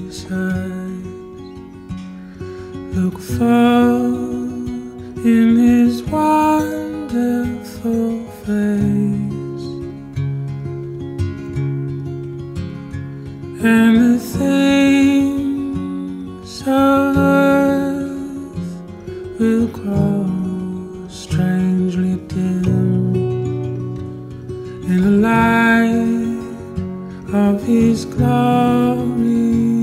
Look full in his wonderful face, and the things of earth will grow strangely dim in the light of his glory.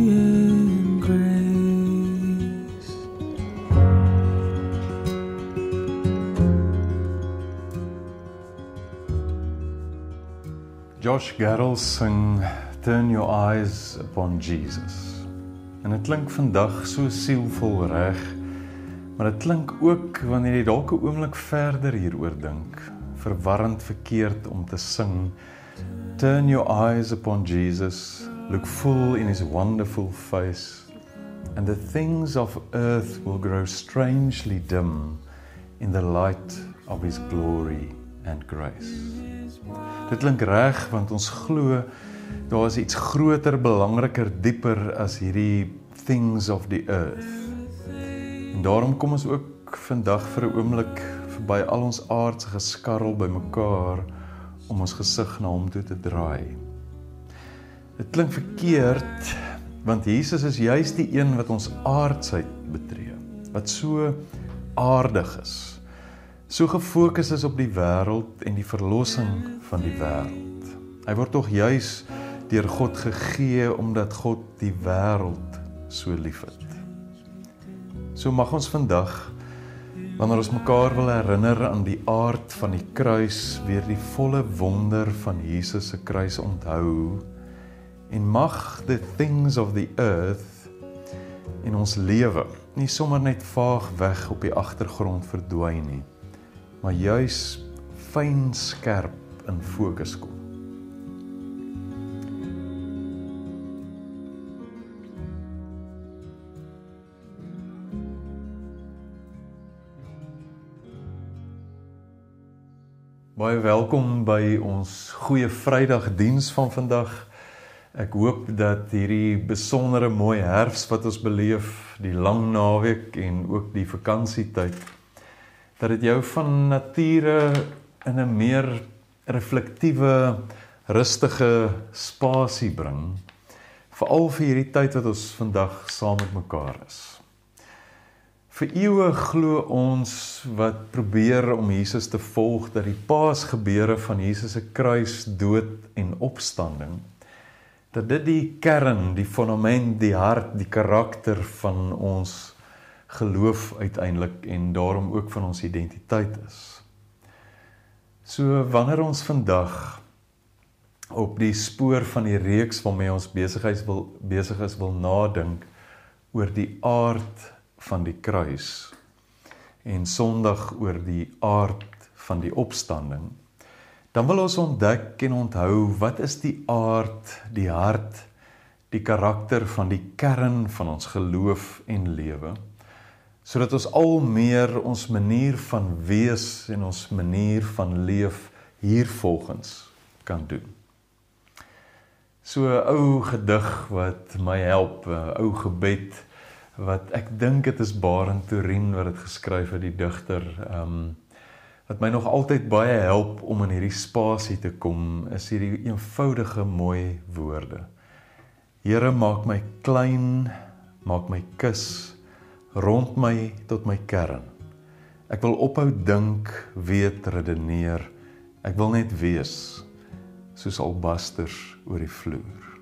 Josh Garrels sing Turn Your Eyes Upon Jesus. En dit klink vandag so sielvol reg, maar dit klink ook wanneer jy dalk 'n oomblik verder hieroor dink, verwarrend verkeerd om te sing Turn your eyes upon Jesus, look full in his wonderful face, and the things of earth will grow strangely dim in the light of his glory and grace. Dit klink reg, want ons glo, daar is iets groter, belangriker, dieper as hierdie things of the earth. En daarom kom ons ook vandag vir 'n oomblik verby al ons aardse geskarrel by mekaar, om ons gesig na hom toe te draai. Dit klink verkeerd, want Jesus is juist die een wat ons aardsheid betree, wat so aardig is, so gefokus is op die wêreld en die verlossing van die wêreld. Hy word tog juis deur God gegee, omdat God die wêreld so liefhet. So mag ons vandag, wanneer ons mekaar wil herinner aan die aard van die kruis, weer die volle wonder van Jesus se kruis onthou, en mag the things of the earth in ons lewe nie sommer net vaag weg op die agtergrond verdwyn nie, maar juis fyn skerp in fokus kom. Baie welkom by ons Goeie Vrydag diens van vandag. Ek hoop dat hierdie besondere mooi herfs wat ons beleef, die lang naweek en ook die vakansietyd, dat dit jou van nature in 'n meer reflektiewe, rustige spasie bring, veral vir hierdie tyd wat ons vandag saam met mekaar is. Vir eeue glo ons wat probeer om Jesus te volg, dat die paasgebeure van Jesus se kruis, dood en opstanding, dat dit die kern, die fondament, die hart, die karakter van ons geloof uiteindelik en daarom ook van ons identiteit is. So wanneer ons vandag op die spoor van die reeks waarmee ons besig is wil nadink oor die aard van die kruis en Sondag oor die aard van die opstanding, dan wil ons ontdek en onthou wat is die aard, die hart, die karakter van die kern van ons geloof en lewe, sodat ons al meer ons manier van wees en ons manier van leef hiervolgens kan doen. So 'n ou gedig wat my help, 'n ou gebed, wat ek dink dit is Barend Toerien wat dit geskryf het, die digter, wat my nog altyd baie help om in hierdie spasie te kom, is hierdie eenvoudige mooi woorde. Here, maak my klein, maak my kus, rond my tot my kern. Ek wil ophou dink, weet, redeneer, ek wil net wees, soos albasters oor die vloer.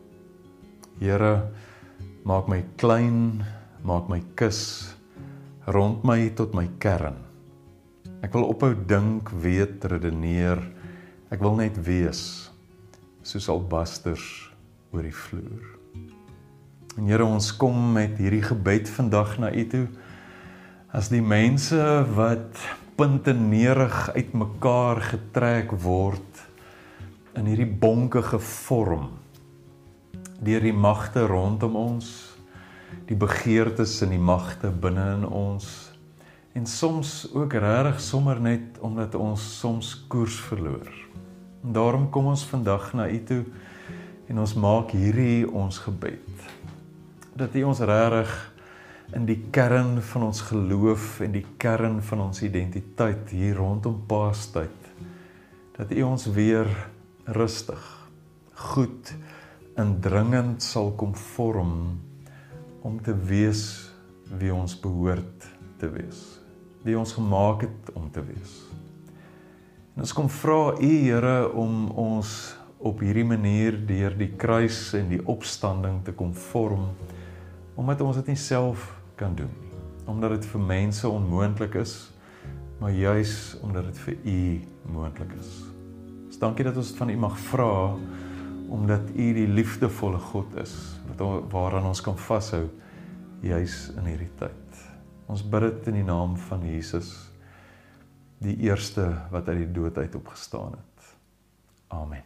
Here, maak my klein, maak my kus, rond my tot my kern. Ek wil ophou dink, weet, redeneer, ek wil net wees, soos albasters oor die vloer. En Here, ons kom met hierdie gebed vandag na U toe, as die mense wat puntenerig uit mekaar getrek word, in hierdie bonkige vorm, deur die magte rondom ons, die begeertes en die magte binne in ons, en soms ook regtig sommer net omdat ons soms koers verloor. En daarom kom ons vandag na U toe, en ons maak hierdie ons gebed. dat U ons regtig in die kern van ons geloof en die kern van ons identiteit hier rondom Paastyd, dat U ons weer rustig, goed, indringend sal kom vorm om te wees wie ons behoort te wees, wie ons gemaak het om te wees. En ons kom vra U, Here, om ons op hierdie manier deur die kruis en die opstanding te kom vorm, omdat ons dit nie self kan doen nie, omdat dit vir mense onmoontlik is, maar juis omdat dit vir U moontlik is. Dus dankie dat ons van U mag vra, omdat U die liefdevolle God is, waaraan ons kan vashou, juis in hierdie tyd. Ons bid dit in die naam van Jesus, die eerste wat uit die dood uit opgestaan het. Amen.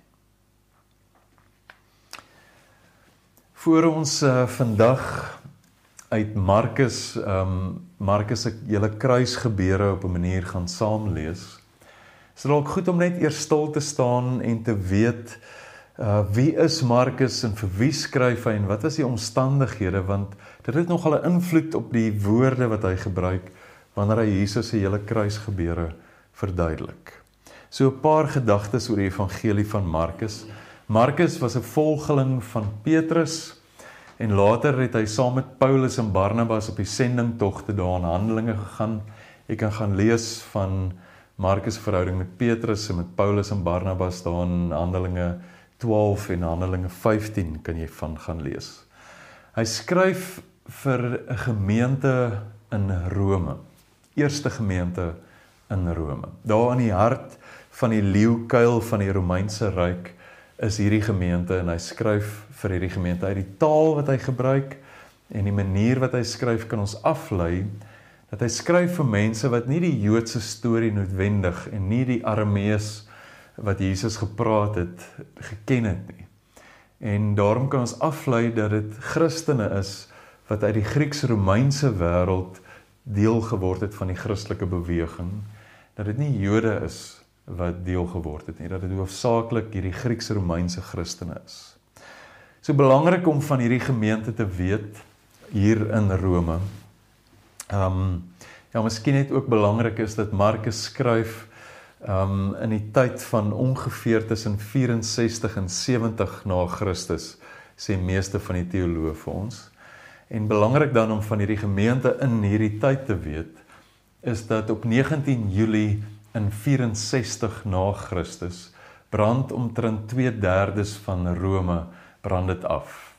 Voor ons vandag uit Markus se hele kruisgebeure op 'n manier gaan saamlees, is dit dalk goed om net eers stil te staan en te weet wie is Markus en vir wie skryf hy en wat is die omstandighede, want dit het nogal 'n invloed op die woorde wat hy gebruik wanneer hy Jesus se hele kruisgebeure verduidelik. So 'n paar gedagtes oor die evangelie van Markus. Markus was 'n volgeling van Petrus en later het hy saam met Paulus en Barnabas op die sendingtogte daar in Handelinge gegaan. Jy kan gaan lees van Markus verhouding met Petrus en met Paulus en Barnabas daar in Handelinge 12 en Handelinge 15 kan jy van gaan lees. Hy skryf vir 'n gemeente in Rome, eerste gemeente in Rome. Daar in die hart van die leeukuil van die Romeinse Ryk is hierdie gemeente en hy skryf vir hierdie gemeente. Uit die taal wat hy gebruik en die manier wat hy skryf kan ons aflei dat hy skryf vir mense wat nie die Joodse storie noodwendig en nie die Aramees wat Jesus gepraat het, geken het nie. En daarom kan ons aflei dat dit Christene is wat uit die Grieks-Romeinse wêreld deel geword het van die Christelike beweging, dat dit nie Jode is wat deel geword het nie, dat dit hoofsaaklik hierdie Grieks-Romeinse Christene is. So belangrik om van hierdie gemeente te weet, hier in Rome. Miskien net ook belangrik is dat Markus skryf in die tyd van ongeveer tussen 64 en 70 na Christus, sê meeste van die teoloë vir ons. En belangrik dan om van hierdie gemeente in hierdie tyd te weet, is dat op 19 Julie in 64 na Christus brand omtrent 2/3 van Rome brand dit af.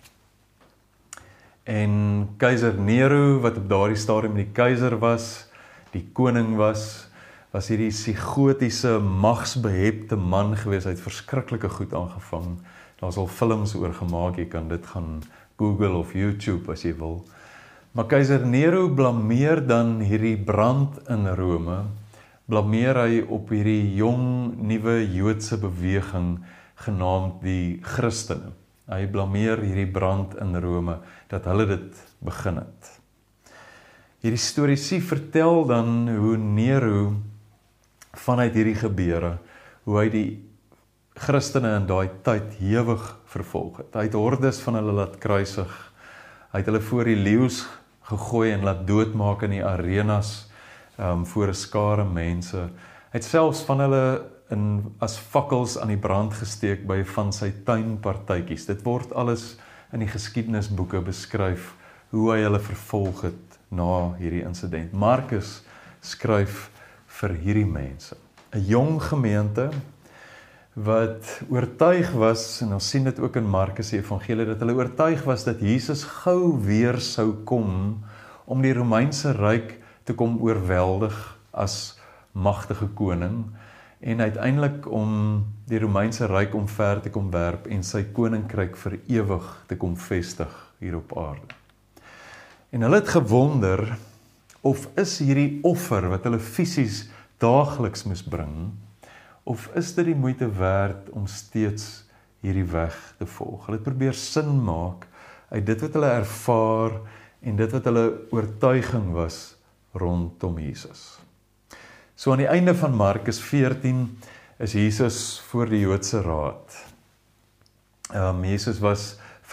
En keiser Nero, wat op daardie stadium die keiser was, die koning was hierdie psigotiese, magsbehepte man gewees, hy het verskriklike goed aangevang. Daar is al films oor gemaak, jy kan dit gaan Google of YouTube as jy wil. Maar keiser Nero blameer dan hierdie brand in Rome, blameer hy op hierdie jong, nuwe Joodse beweging genaamd die Christene. Hy blameer hierdie brand in Rome, dat hulle dit begin het. Hierdie storiesie vertel dan hoe Nero vanuit hierdie gebeure, hoe hy die Christene in daai tyd hewig vervolg het. Hy het hordes van hulle laat kruisig, hy het hulle voor die leeu's gegooi en laat doodmaak in die arenas voor 'n skare mense. Hy het selfs van hulle as fakkels aan die brand gesteek by van sy tuinpartytjies. Dit word alles in die geskiedenisboeke beskryf, hoe hy hulle vervolg het na hierdie insident. Markus skryf vir hierdie mense. 'n Jong gemeente wat oortuig was, en ons sien dit ook in Markus se evangelie, dat hulle oortuig was dat Jesus gou weer sou kom om die Romeinse Ryk te kom oorweldig as magtige koning en uiteindelik om die Romeinse Ryk omver te kom werp en sy koninkryk vir ewig te kom vestig hier op aarde. En hulle het gewonder of is hierdie offer wat hulle fisies daagliks moes bring, of is dit die moeite werd om steeds hierdie weg te volg. Hulle het probeer sin maak uit dit wat hulle ervaar en dit wat hulle oortuiging was rondom Jesus. So aan die einde van Markus 14 is Jesus voor die Joodse raad. Jesus was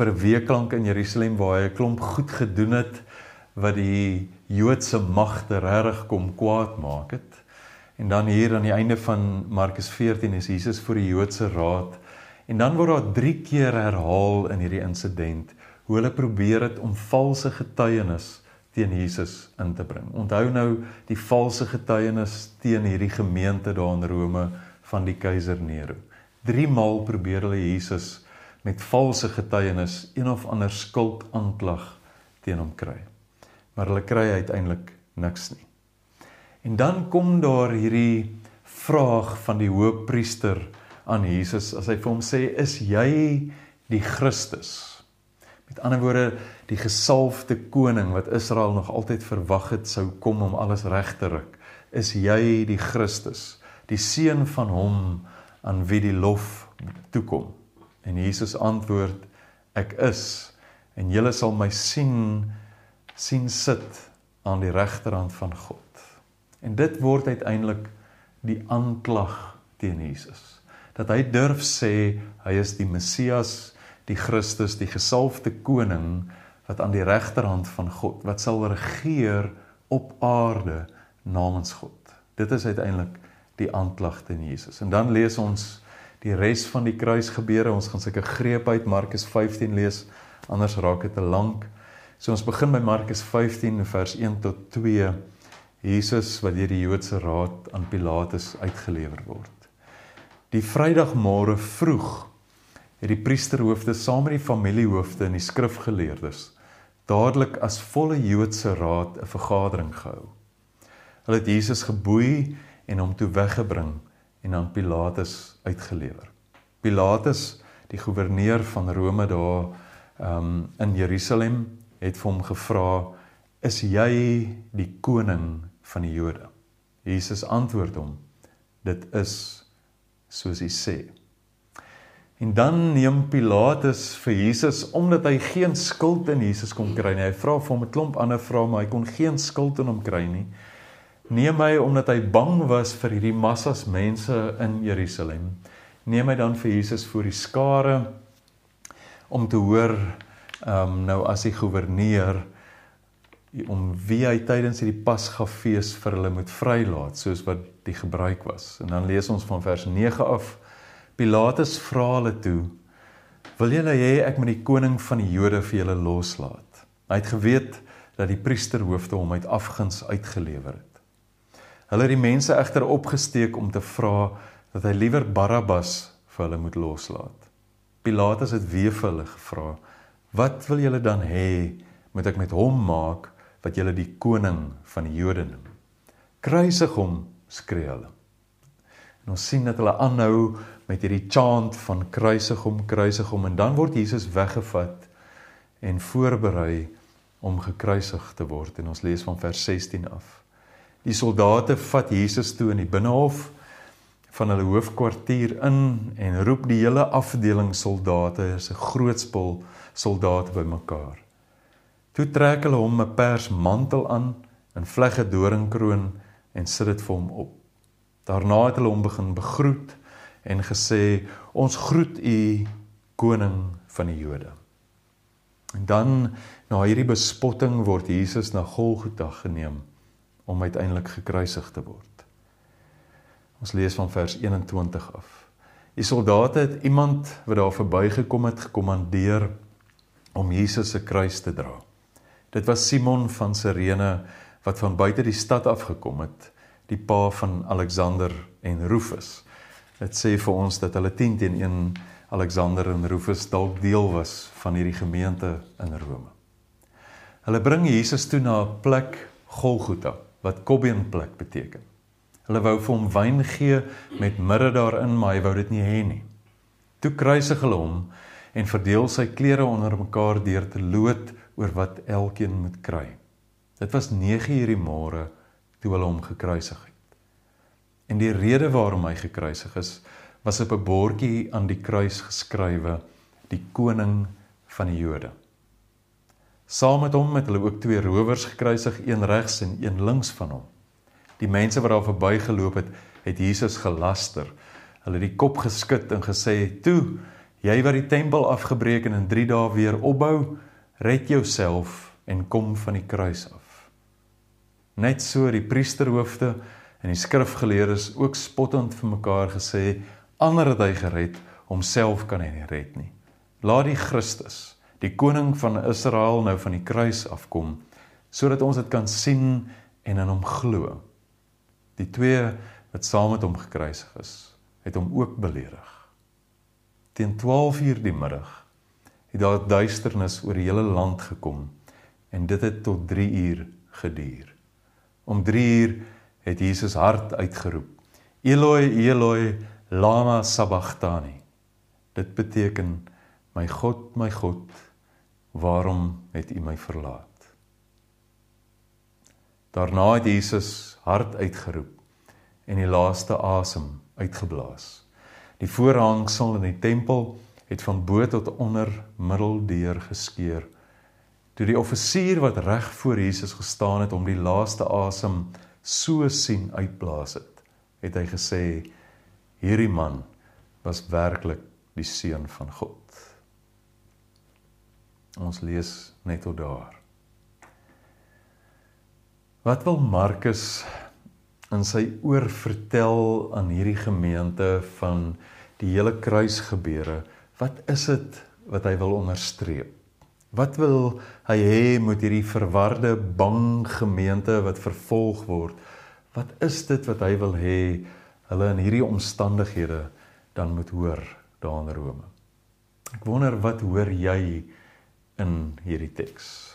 vir 'n week lank in Jerusalem waar hy 'n klomp goed gedoen het wat die Joodse magte regtig kom kwaad maak het. En dan hier aan die einde van Markus 14 is Jesus voor die Joodse raad. En dan word daar 3 keer herhaal in hierdie insident hoe hulle probeer het om valse getuienis teen Jesus in te bring. Onthou nou die valse getuienis teen hierdie gemeente daar in Rome van die keiser Nero. 3 maal probeer hulle Jesus met valse getuienis een of ander skuldaanklag teen hom kry. Maar hulle kry uiteindelik niks nie. En dan kom daar hierdie vraag van die hoëpriester aan Jesus, as hy vir hom sê, is jy die Christus? Met ander woorde, die gesalfde koning wat Israel nog altyd verwag het sou kom om alles reg te ruk. Is jy die Christus, die seun van hom aan wie die lof toekom? En Jesus antwoord, ek is, en julle sal my sien sit aan die regterhand van God. En dit word uiteindelik die aanklag teen Jesus. Dat hy durf sê, hy is die Messias, die Christus, die gesalfde koning, wat aan die regterhand van God, wat sal regeer op aarde namens God. Dit is uiteindelik die aanklag teen Jesus. En dan lees ons die res van die kruisgebeure, ons gaan sulke greep uit Markus 15 lees, anders raak dit te lank. So ons begin by Markus 15 vers 1 tot 2, Jesus wat deur die Joodse raad aan Pilatus uitgelewer word. Die Vrydagmôre vroeg het die priesterhoofde saam met die familiehoofde en die skrifgeleerdes dadelik as volle Joodse raad 'n vergadering gehou. Hulle het Jesus geboei en hom toe weggebring en aan Pilatus uitgelewer. Pilatus, die goewerneur van Rome daar in Jerusalem, het vir hom gevra, is jy die koning van die Jode? Jesus antwoord hom, dit is soos hy sê. En dan neem Pilatus vir Jesus, omdat hy geen skuld in Jesus kon kry nie, hy vra vir hom 'n klomp ander vrae, maar hy kon geen skuld in hom kry nie, neem hy, omdat hy bang was vir hierdie massas mense in Jerusalem, neem hy dan vir Jesus voor die skare, om te hoor, nou as die goewerneur, om wie hy tydens hierdie Pasgafees vir hulle moet vrylaat, soos wat die gebruik was. En dan lees ons van vers 9 af, Pilatus vra hulle toe, wil julle hê ek moet die koning van die Jode vir julle loslaat? Hy het geweet dat die priesterhoofde hom uit afguns uitgelewer het. Hulle het die mense egter opgesteek om te vra dat hy liewer Barabbas vir hulle moet loslaat. Pilatus het weer vir hulle gevra, wat wil julle dan hê, moet ek met hom maak, wat julle die koning van die Jode noem? Kruisig hom, skree hulle. En ons sien dat hulle aanhou met hierdie chant van kruisig hom, en dan word Jesus weggevat en voorberei om gekruisig te word. En ons lees van vers 16 af. Die soldate vat Jesus toe in die binnehof van hulle hoofkwartier in en roep die hele afdeling soldate, is 'n groot spul soldate bymekaar. Toe trek hulle hom 'n pers mantel aan, 'n vlegge doringkroon en sit dit vir hom op. Daarna het hulle hom begin begroet en gesê, ons groet u koning van die Jode. En dan, na hierdie bespotting, word Jesus na Golgotha geneem, om uiteindelik gekruisig te word. Ons lees van vers 21 af. Die soldate het iemand wat daar verbygekom het, gekommandeer om Jesus se kruis te dra. Dit was Simon van Sirene, wat van buite die stad afgekom het, die pa van Alexander en Rufus. Dit sê vir ons dat hulle 10-1 Alexander en Rufus dalk deel was van hierdie gemeente in Rome. Hulle bring Jesus toe na 'n plek, Golgotha, wat kobbeenplek beteken. Hulle wou vir hom wyn gee met mirre daarin, maar hy wou dit nie hê nie. Toe kruisig hulle hom en verdeel sy klere onder mekaar deur te loot oor wat elkeen moet kry. Dit was 9:00 die môre toe hulle hom gekruisig het. En die rede waarom hy gekruisig is, was op 'n bordjie aan die kruis geskrywe, die koning van die Jode. Saam met hom het hulle ook 2 rowers gekruisig, een regs en een links van hom. Die mense wat daar verbygeloop het, het Jesus gelaster. Hulle het die kop geskud en gesê, toe, Jy wat die tempel afgebreek en in 3 dae weer opbou, red jouself en kom van die kruis af. Net so die priesterhoofde en die skrifgeleerdes ook spottend vir mekaar gesê, ander het hy gered, homself kan hy nie red nie. Laat die Christus, die koning van Israel, nou van die kruis afkom, sodat ons dit kan sien en in hom glo. Die 2 wat saam met hom gekruisig is, het hom ook beledig. Teen 12:00 die middag het daar duisternis oor die hele land gekom en dit het tot 3:00 geduur. Om 3:00 het Jesus hard uitgeroep, Eloi, Eloi, lama sabachthani. Dit beteken, my God, waarom het U my verlaat? Daarna het Jesus hard uitgeroep en die laaste asem uitgeblaas. Die voorhangsel in die tempel het van bo tot onder middeldeur geskeur. Toe die offisier wat reg voor Jesus gestaan het om die laaste asem so sien uitblaas het hy gesê, hierdie man was werklik die seun van God. Ons lees net tot daar. Wat wil Markus in sy oor vertel aan hierdie gemeente van die hele kruisgebeure? Wat is dit wat hy wil onderstreep? Wat wil hy hê met hierdie verwarde, bang gemeente wat vervolg word? Wat is dit wat hy wil hê hulle in hierdie omstandighede dan moet hoor daar in Rome? Ek wonder, wat hoor jy in hierdie teks?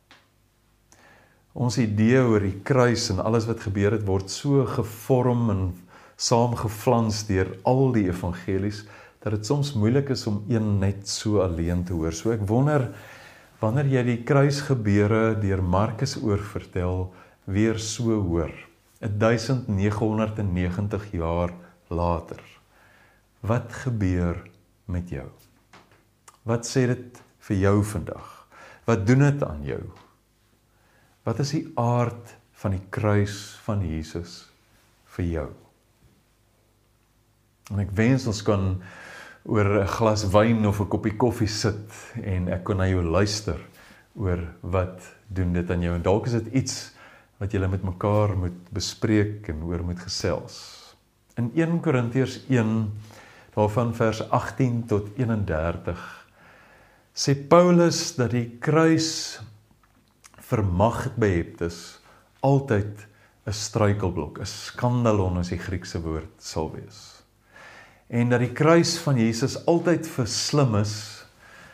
Ons idee oor die kruis en alles wat gebeur het, word so gevorm en saamgeflans deur al die evangelies, dat dit soms moeilik is om een net so alleen te hoor. So ek wonder, wanneer jy die kruisgebeure deur Markus oorvertel, weer so hoor, 1990 jaar later, wat gebeur met jou? Wat sê dit vir jou vandag? Wat doen dit aan jou? Wat is die aard van die kruis van Jesus vir jou? En ek wens ons kan oor 'n glas wyn of 'n koppie koffie sit en ek kon na jou luister oor wat doen dit aan jou. En dalk is dit iets wat julle met mekaar moet bespreek en oor moet gesels. In 1 Korintiërs 1, daarvan vers 18 tot 31, sê Paulus dat die kruis vir magtbeheptes altyd 'n struikelblok, 'n skandalon as die Griekse woord sal wees. En dat die kruis van Jesus altyd vir slimmes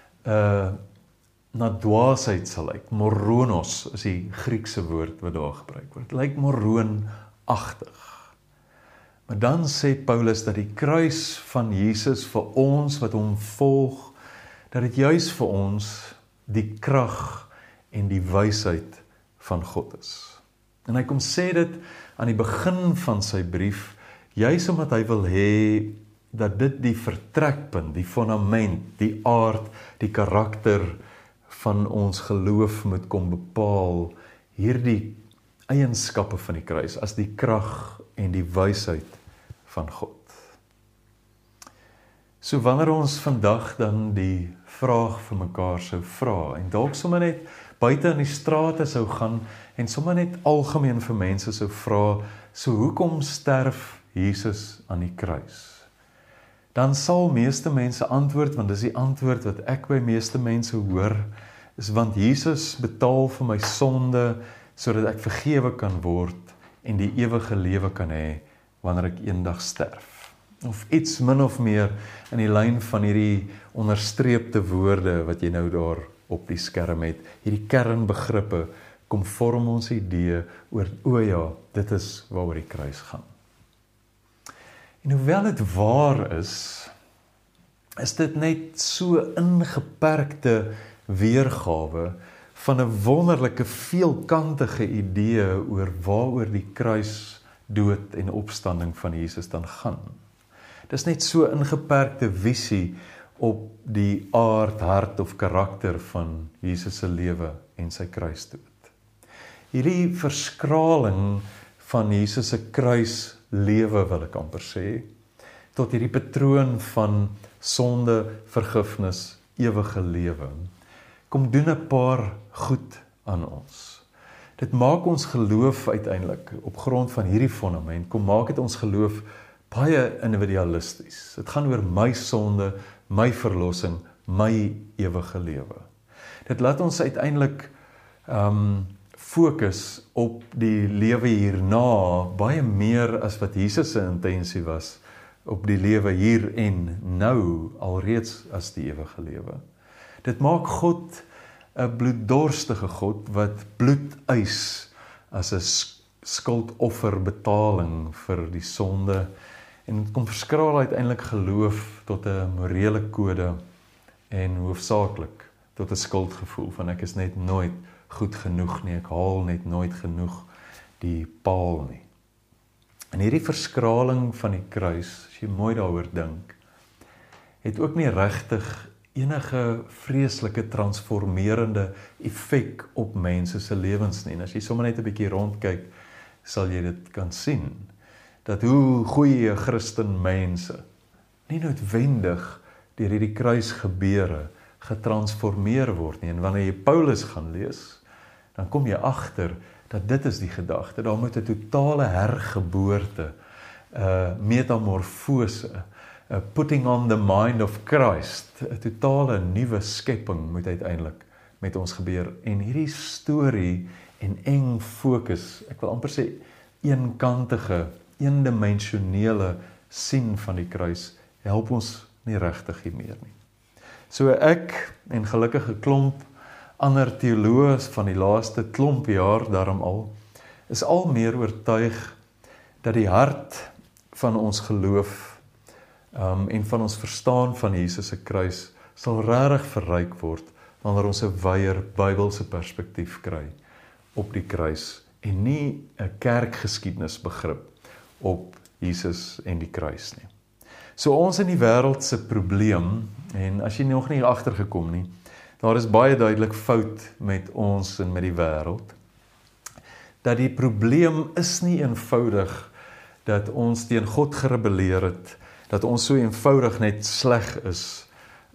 na dwaasheid sal lyk. Moronos is die Griekse woord wat daar gebruik word. Lyk moroonagtig. Maar dan sê Paulus dat die kruis van Jesus vir ons wat hom volg, dat dit juis vir ons die krag en die wysheid van God is. En hy kom sê dit aan die begin van sy brief, juis omdat hy wil hê dat dit die vertrekpunt, die fundament, die aard, die karakter van ons geloof moet kom bepaal, hierdie eienskappe van die kruis, as die krag en die wysheid van God. So wanneer ons vandag dan die vraag vir mekaar sou vra, en dalk sommer net buite in die strate sou gaan, en sommer net algemeen vir mense sou vra, so hoekom sterf Jesus aan die kruis? Dan sal meeste mense antwoord, want dis die antwoord wat ek by meeste mense hoor, is want Jesus betaal vir my sonde, sodat ek vergewe kan word, en die ewige lewe kan hê, wanneer ek eendag sterf. Of iets min of meer in die lyn van hierdie onderstreepte woorde, wat jy nou daar op die skerm het, hierdie kernbegrippe, kom vorm ons idee oor, o ja, dit is waaroor die kruis gaan. En hoewel dit waar is dit net so ingeperkte weergawe van 'n wonderlike veelkantige idee oor waaroor die kruis, dood en opstanding van Jesus dan gaan. Dis net so ingeperkte visie op die aard, hart of karakter van Jesus se lewe en sy kruisdood. Hierdie verskraling van Jesus se kruislewe, wil ek amper sê, tot hierdie patroon van sonde, vergifnis, ewige lewe. Kom doen 'n paar goed aan ons. Dit maak ons geloof uiteindelik, op grond van hierdie fondament, kom maak dit ons geloof baie individualisties. Dit gaan oor my sonde, my verlossing, my ewige lewe. Dit laat ons uiteindelik fokus op die lewe hierna, baie meer as wat Jesus se intensie was, op die lewe hier en nou, alreeds as die ewige lewe. Dit maak God 'n bloeddorstige God, wat bloed eis, as 'n skuldofferbetaling vir die sonde, en dit kom verskraal uiteindelik geloof tot 'n morele kode, en hoofsaaklik tot 'n skuldgevoel, van ek is net nooit goed genoeg nie, ek haal net nooit genoeg die paal nie. En hierdie verskraling van die kruis, as jy mooi daaroor dink, het ook nie regtig enige vreeslike transformerende effek op mense se lewens nie. En as jy sommer net 'n bietjie rondkyk, sal jy dit kan sien, dat hoe goeie Christen mense nie noodwendig deur hierdie kruisgebeure getransformeer word nie. En wanneer jy Paulus gaan lees, dan kom jy agter dat dit is die gedagte. Daar moet 'n totale hergeboorte, metamorfose, putting on the mind of Christ, 'n totale nuwe skepping moet uiteindelik met ons gebeur. En hierdie storie en eng fokus, ek wil amper sê eenkantige, eendimensionele sien van die kruis, help ons nie regtig meer nie. So ek en gelukkig 'n klomp ander teoloë van die laaste klomp jaar daarom al, is al meer oortuig dat die hart van ons geloof en van ons verstaan van Jesus se kruis sal regtig verryk word wanneer ons 'n wyeer Bybelse perspektief kry op die kruis en nie 'n kerkgeskiedenisbegrip op Jesus en die kruis nie. So ons in die wêreld se probleem, en as jy nog nie agtergekom nie, daar is baie duidelik fout met ons en met die wêreld, dat die probleem is nie eenvoudig dat ons teen God gerebelleer het, dat ons so eenvoudig net sleg is,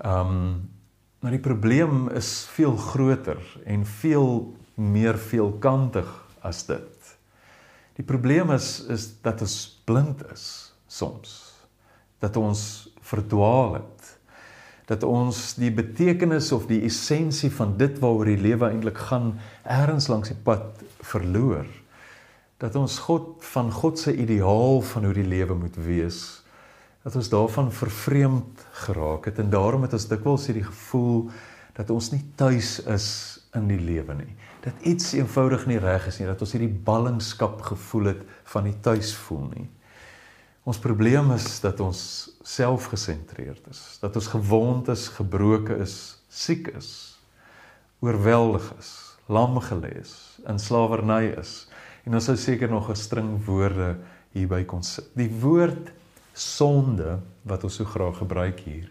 maar die probleem is veel groter en veel meer veelkantig as dit. Die probleem is dat ons blind is soms, dat ons verdwaal het, dat ons die betekenis of die essensie van dit waaroor die lewe eintlik gaan, ergens langs die pad verloor, dat ons van God se ideaal van hoe die lewe moet wees, dat ons daarvan vervreemd geraak het, en daarom het ons dikwels hierdie gevoel dat ons nie tuis is in die lewe nie, dat iets eenvoudig nie reg is nie, dat ons hierdie ballingskap gevoel het van die tuis voel nie. Ons probleem is dat ons selfgesentreerd is, dat ons gewond is, gebroken is, siek is, oorweldig is, lam gelê is, in slawerny is, en ons sou seker nog 'n string woorde hierby kon sit. Die woord sonde, wat ons so graag gebruik hier,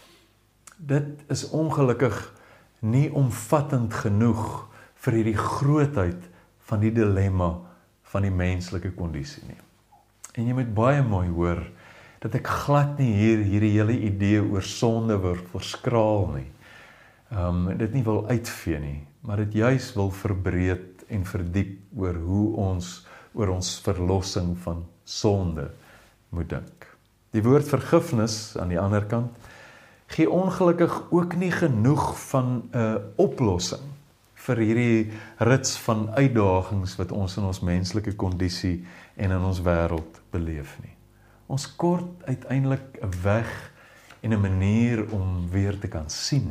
dit is ongelukkig nie omvattend genoeg vir hierdie grootheid van die dilemma van die menslike kondisie nie. En jy moet baie mooi hoor, dat ek glad nie hierdie hele idee oor sonde wil verskraal nie, dit nie wil uitvee nie, maar dit juis wil verbreed en verdiep oor hoe ons oor ons verlossing van sonde moet dink. Die woord vergifnis, aan die ander kant, gee ongelukkig ook nie genoeg van 'n oplossing vir hierdie rits van uitdagings wat ons in ons menslike kondisie en in ons wêreld beleef nie. Ons kort uiteindelik 'n weg en 'n manier om weer te kan sien.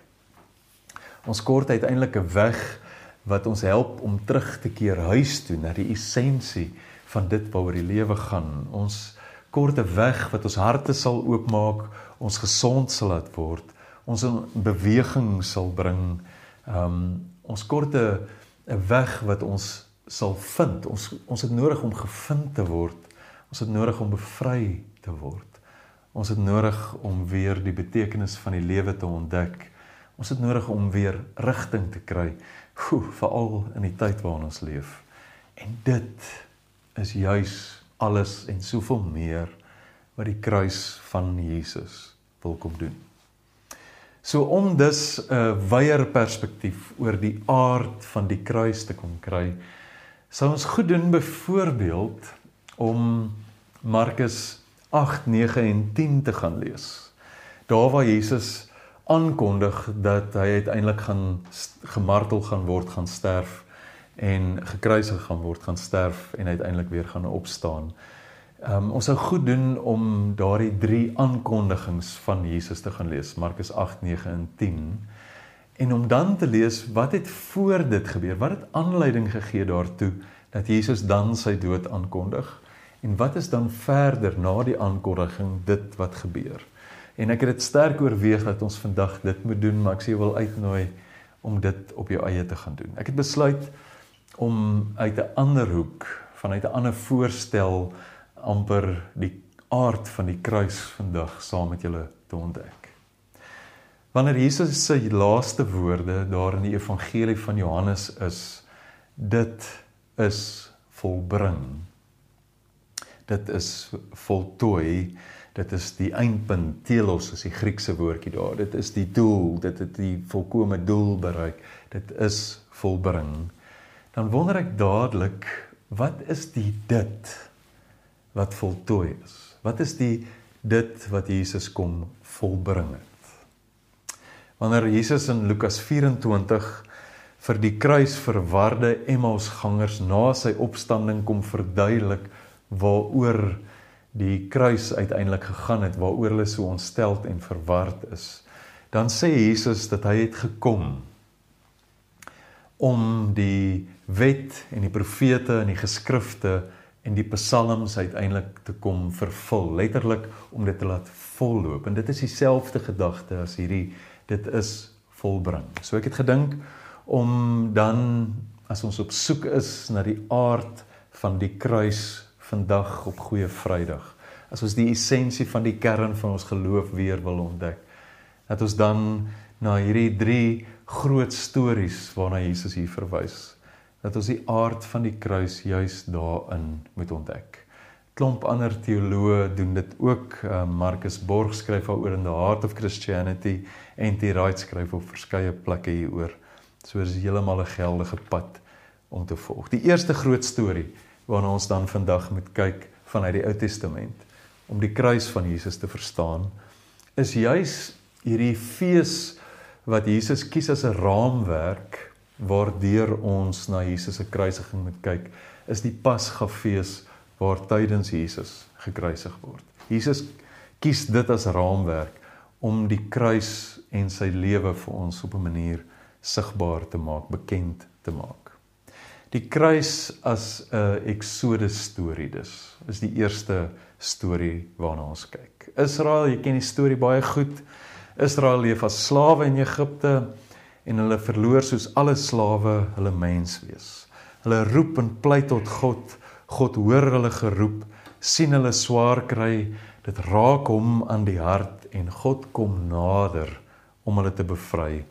Ons kort uiteindelik 'n weg wat ons help om terug te keer huis toe, na die essensie van dit waaroor die lewe gaan. Ons kort 'n weg wat ons harte sal oopmaak, ons gesond sal laat word, ons in beweging sal bring, ons kort 'n weg wat ons sal vind. Ons het nodig om gevind te word, ons het nodig om bevry te word, ons het nodig om weer die betekenis van die lewe te ontdek, ons het nodig om weer rigting te kry, veral in die tyd waarin ons leef. En dit is juis alles en soveel meer wat die kruis van Jesus wil kom doen. So om dus 'n wyeer perspektief oor die aard van die kruis te kom kry, sou ons goed doen byvoorbeeld om Markus 8, 9 en 10 te gaan lees. Daar waar Jesus aankondig dat hy uiteindelik gemartel gaan word, gaan sterf en gekruisig gaan word, gaan sterf en uiteindelik weer gaan opstaan. Ons sou goed doen om daardie 3 aankondigings van Jesus te gaan lees, Markus 8, 9 en 10, en om dan te lees wat het voor dit gebeur, wat het aanleiding gegee daartoe dat Jesus dan sy dood aankondig, en wat is dan verder na die aankondiging dit wat gebeur. En ek het dit sterk oorweeg dat ons vandag dit moet doen, maar ek sê jy wil uitnooi om dit op jou eie te gaan doen. Ek het besluit om uit 'n ander hoek, vanuit 'n ander voorstel, amper die aard van die kruis vandag saam met julle te ontdek. Wanneer Jesus sy laaste woorde daar in die evangelie van Johannes is, dit is volbring. Dit is voltooi, dit is die eindpunt, telos is die Griekse woordjie daar, dit is die doel, dit het die volkome doel bereik, dit is volbring. Dan wonder ek dadelik, wat is die dit wat voltooi is? Wat is die dit wat Jesus kom volbring het? Wanneer Jesus in Lukas 24 vir die kruisverwarde Emmausgangers na sy opstanding kom verduidelik waaroor die kruis uiteindelik gegaan het, waaroor hulle so ontsteld en verward is, dan sê Jesus dat hy het gekom om die wet en die profete en die geskrifte en die psalms uiteindelik te kom vervul, letterlik om dit te laat volloop. En dit is dieselfde gedagte as hierdie, dit is volbring. So ek het gedink om dan, as ons op soek is na die aard van die kruis vandag op Goeie Vrydag, as ons die essensie van die kern van ons geloof weer wil ontdek, dat ons dan na hierdie 3 groot stories waarna Jesus hier verwys, dat ons die aard van die kruis juis daarin moet ontdek. Klomp ander teoloë doen dit ook. Marcus Borg skryf daaroor in The Heart of Christianity, N.T. Wright skryf op verskeie plekke hieroor. So is heeltemal 'n geldige pad om te volg. Die eerste groot storie waarna ons dan vandag moet kyk vanuit die Ou Testament, om die kruis van Jesus te verstaan, is juis hierdie fees wat Jesus kies as 'n raamwerk waardeur ons na Jesus se kruisiging moet kyk, is die Pasgafees waar tydens Jesus gekruisig word. Jesus kies dit as raamwerk om die kruis en sy lewe vir ons op 'n manier sigbaar te maak, bekend te maak. Die kruis as 'n Exodus storie dus, is die eerste storie waarna ons kyk. Israel, jy ken die storie baie goed. Israel leef as slawe in Egipte en hulle verloor soos alle slawe hulle menswees. Hulle roep en pleit tot God, God hoor hulle geroep, sien hulle swaar kry, dit raak hom aan die hart en God kom nader om hulle te bevry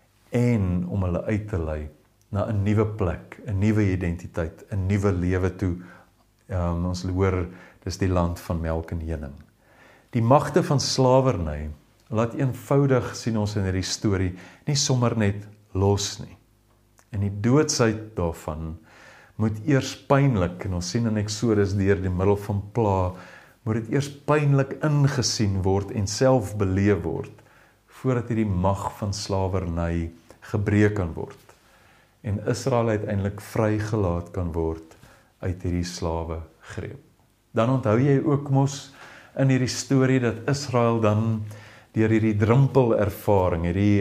en om hulle uit te lei na 'n nuwe plek, 'n nuwe identiteit, 'n nuwe lewe toe. Ons hoor, dis die land van melk en honing. Die magte van slawerny laat eenvoudig, sien ons in hierdie storie, nie sommer net los nie. En die doodsheid daarvan moet eers pynlik, en ons sien in Exodus deur die middel van pla, moet dit eers pynlik ingesien word en self beleef word, voordat hierdie mag van slawerny gebreek kan word. En Israel uiteindelik vrygelaat kan word uit hierdie slawe greep. Dan onthou jy ook mos in hierdie storie dat Israel dan deur hierdie drempelervaring, hierdie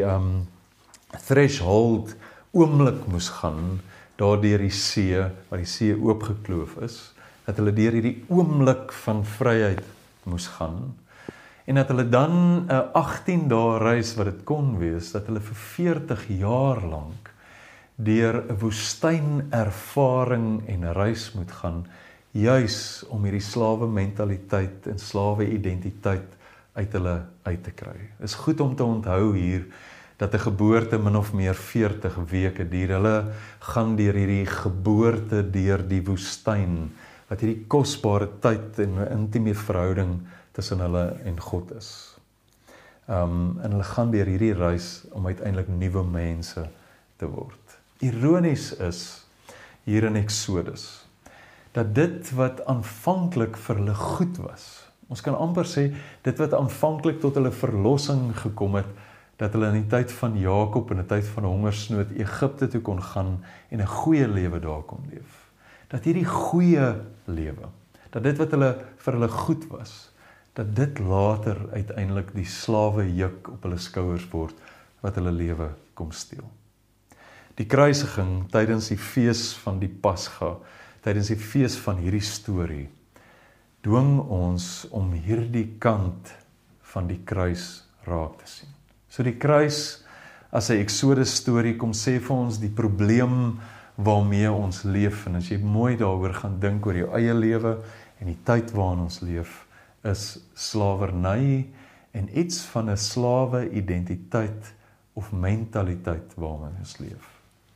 threshold oomblik moes gaan, daardeur die see, waar die see oopgekloof is, dat hulle deur hierdie oomblik van vryheid moes gaan, en dat hulle dan 'n 18 dae reis wat dit kon wees, dat hulle vir 40 jaar lank deur 'n woestynervaring en reis moet gaan, juis om hierdie slawe mentaliteit en slawe identiteit uit hulle uit te kry. Is goed om te onthou hier, dat 'n geboorte min of meer 40 weke duur. Hulle gaan deur hierdie geboorte deur die woestyn, wat hierdie kosbare tyd en 'n intieme verhouding tussen hulle en God is. En hulle gaan deur hierdie reis om uiteindelik nuwe mense te word. Ironies is, hier in Exodus, dat dit wat aanvanklik vir hulle goed was, ons kan amper sê, dit wat aanvanklik tot hulle verlossing gekom het, dat hulle in die tyd van Jakob, in die tyd van hongersnood, Egipte toe kon gaan, en 'n goeie lewe daar kon leef. Dat hierdie goeie lewe, dat dit wat vir hulle goed was, dat dit later uiteindelik die slawe juk op hulle skouers word, wat hulle lewe kom steel. Die kruisiging tydens die fees van die Pasga, tydens die fees van hierdie storie, dwing ons om hierdie kant van die kruis raak te sien. So die kruis, as 'n Exodus storie kom sê vir ons die probleem waarmee ons leef, en as jy mooi daaroor gaan dink oor jou eie lewe en die tyd waarin ons leef, is slawerny en iets van 'n slawe identiteit of mentaliteit waarmee ons leef.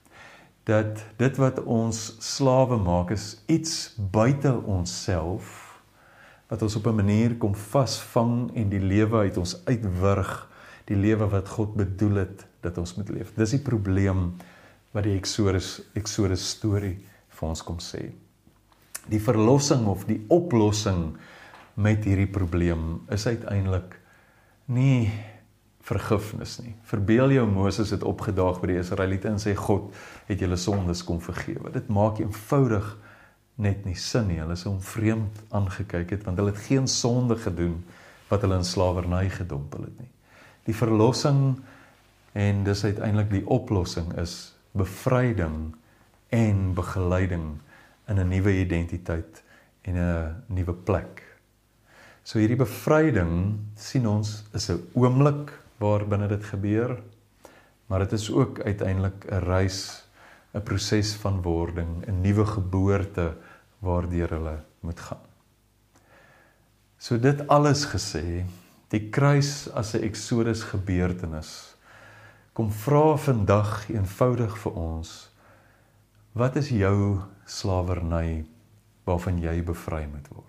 Dat dit wat ons slawe maak is iets buite onsself, wat ons op 'n manier kom vasvang en die lewe uit ons uitwurg, die lewe wat God bedoel het dat ons moet leef. Dis die probleem wat die Exodus storie vir ons kom sê. Die verlossing of die oplossing met hierdie probleem is uiteindelik nie vergifnis nie. Verbeel jou Moses het opgedaag by die Israeliete en sê God het julle sondes kom vergewe. Dit maak eenvoudig net nie sin nie. Hulle is hom vreemd aangekyk het, want hulle het geen sonde gedoen wat hulle in slawerny gedompel het nie. Die verlossing en dis uiteindelik die oplossing is bevryding en begeleiding in 'n nuwe identiteit en 'n nuwe plek. So hierdie bevryding, sien ons, is 'n oomblik waar binne dit gebeur, maar dit is ook uiteindelik 'n reis, 'n proses van wording, 'n nuwe geboorte waardeur hulle moet gaan. So dit alles gesê, die kruis as 'n Exodus gebeurtenis, kom vra vandag eenvoudig vir ons, wat is jou slawerny waarvan jy bevry moet word?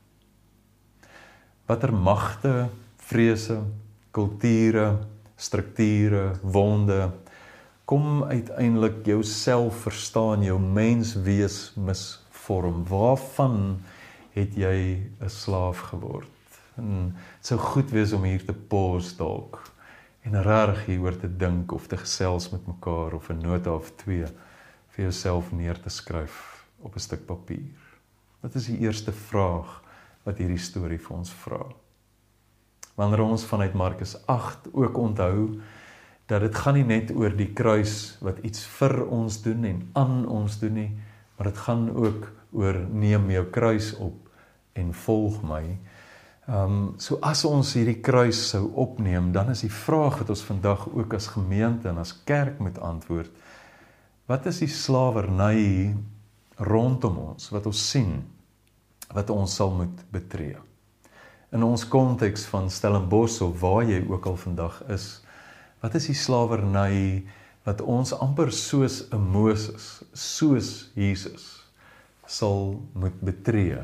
Watter magte, vrese, kulture, strukture, wonde, kom uiteindelik jou selfverstaan, jou menswees misvorm? Waarvan het jy 'n slaaf geword? En het sou goed wees om hier te pause dalk en regtig hieroor te dink of te gesels met mekaar of 'n nota of 2 vir jouself neer te skryf op 'n stuk papier. Wat is die eerste vraag wat hierdie storie vir ons vra? Wanneer ons vanuit Markus 8 ook onthou dat dit gaan nie net oor die kruis wat iets vir ons doen en aan ons doen nie, maar dit gaan ook oor neem jou kruis op en volg my. So as ons hierdie kruis sou opneem, dan is die vraag wat ons vandag ook as gemeente en as kerk moet antwoord, wat is die slawerny rondom ons, wat ons sien, wat ons sal moet betree? In ons konteks van Stellenbosch of waar jy ook al vandag is, wat is die slawerny wat ons amper soos 'n Moses, soos Jesus, sal moet betree,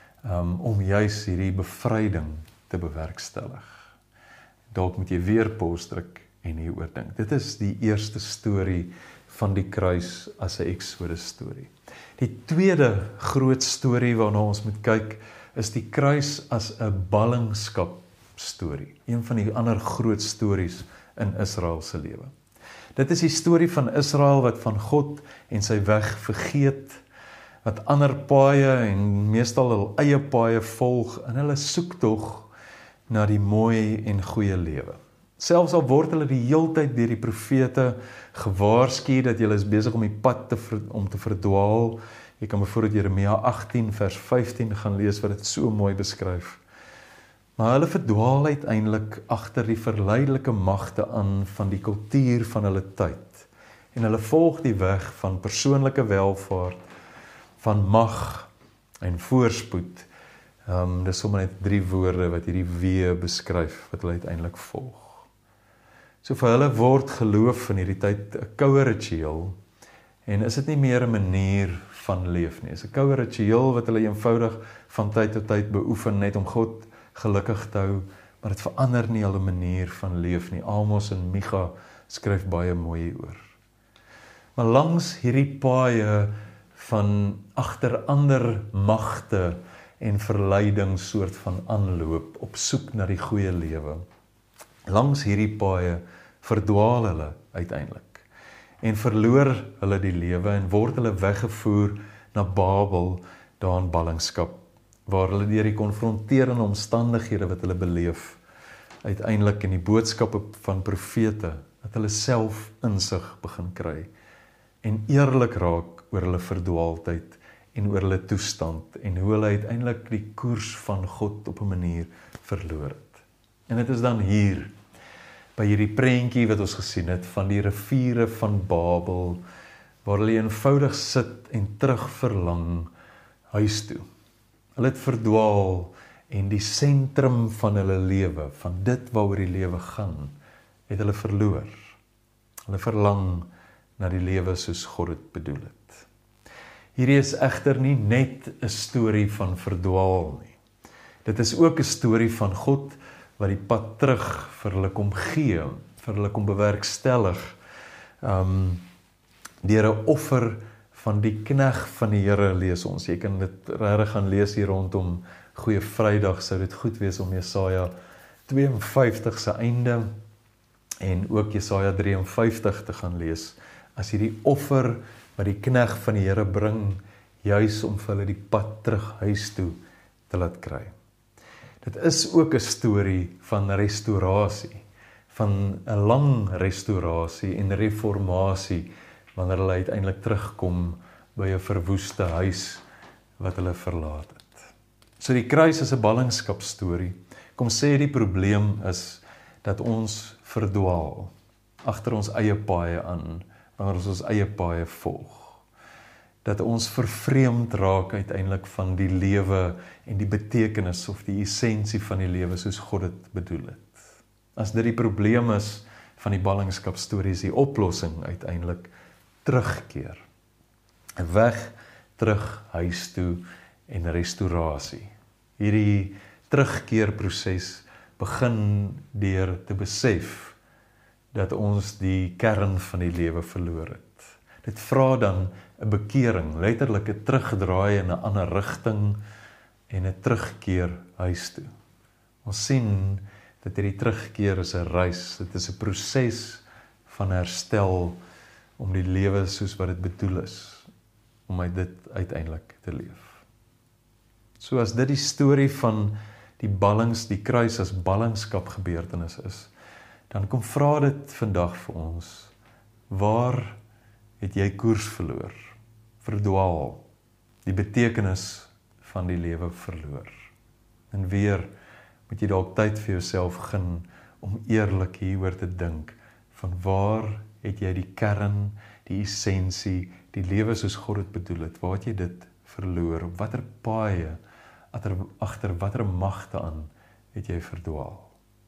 om juis hierdie bevryding te bewerkstellig? Dalk moet jy weer pause druk en hieroor dink. Dit is die eerste storie van die kruis as 'n Exodus storie. Die tweede groot storie waarna ons moet kyk, is die kruis as 'n ballingskap storie. Een van die ander groot stories in Israel se lewe. Dit is die storie van Israel wat van God en sy weg vergeet, wat ander paaie en meestal hul eie paaie volg in hulle soektog na die mooi en goeie lewe. Selfs al word hulle die heeltyd deur die profete gewaarsku dat julle is besig om die pad om te verdwaal. Jy kan byvoorbeeld Jeremia 18 vers 15 gaan lees wat dit so mooi beskryf. Maar hulle verdwaal uiteindelik agter die verleidelike magte aan van die kultuur van hulle tyd. En hulle volg die weg van persoonlike welvaart, van mag en voorspoed. Dis sommer net 3 woorde wat hierdie wee beskryf, wat hulle uiteindelik volg. So vir hulle word geloof in hierdie tyd 'n koue ritueel, en is dit nie meer 'n manier van leef nie. Is 'n koue ritueel wat hulle eenvoudig van tyd tot tyd beoefen, net om God gelukkig te hou, maar dit verander nie hulle manier van leef nie. Amos en Micha skryf baie mooi oor. Maar langs hierdie paaie van agter ander magte en verleiding soort van aanloop, op soek na die goeie lewe. Langs hierdie paaie verdwaal hulle uiteindelik en verloor hulle die lewe en word hulle weggevoer na Babel, daar in ballingskap, waar hulle deur die konfronterende omstandighede wat hulle beleef, uiteindelik in die boodskappe van profete, dat hulle self insig begin kry en eerlik raak oor hulle verdwaaldheid en oor hulle toestand en hoe hulle uiteindelik die koers van God op 'n manier verloor het. En dit is dan hier, by hierdie prentjie wat ons gesien het, van die riviere van Babel, waar hulle eenvoudig sit en terug verlang huis toe. Hulle het verdwaal en die sentrum van hulle lewe, van dit waaroor die lewe gaan, het hulle verloor. Hulle verlang na die lewe soos God dit bedoel het. Hierdie is egter nie net 'n storie van verdwaal nie. Dit is ook 'n storie van God wat die pad terug vir hulle kom gee, vir hulle kom bewerkstellig, deur 'n offer van die knegg van die Here, lees ons. Jy kan dit regtig gaan lees hier rondom Goeie Vrydag, sou dit goed wees om Jesaja 52 se einde en ook Jesaja 53 te gaan lees, as hierdie offer wat die knegg van die Here bring, juis om vir hulle die pad terug huis toe te laat kry. Dit is ook 'n storie van restaurasie, van 'n lang restaurasie en reformasie, wanneer hulle uiteindelik terugkom by 'n verwoeste huis wat hulle verlaat het. So die kruis is 'n ballingskapstorie. Kom sê die probleem is dat ons verdwaal agter ons eie paaie aan, wanneer ons eie paaie volg. Dat ons vervreemd raak uiteindelik van die lewe en die betekenis of die essensie van die lewe soos God dit bedoel het. As dit die probleem is van die ballingskapstorie, is die oplossing uiteindelik terugkeer. Weg, terug huis toe en restaurasie. Hierdie terugkeerproses begin deur te besef dat ons die kern van die lewe verloor het. Dit vra dan 'n bekering, letterlik 'n terugdraai in 'n ander rigting en 'n terugkeer huis toe. Ons sien dat hierdie terugkeer is 'n reis, dit is 'n proses van herstel om die lewe soos wat dit bedoel is, om uit dit uiteindelik te leef. So as dit die storie van die kruis as ballingskap gebeurtenis is, dan kom vra dit vandag vir ons, waar het jy koers verloor, verdwaal, die betekenis van die lewe verloor? En weer moet jy dalk tyd vir jouself gun om eerlik hieroor te dink, van waar het jy die kern, die essensie, die lewe soos God dit bedoel het, waar het jy dit verloor, op watter paaie, agter watter magte aan het jy verdwaal?